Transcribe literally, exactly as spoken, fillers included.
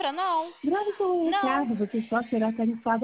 não. Grave seu Não. recado, você só será tarifado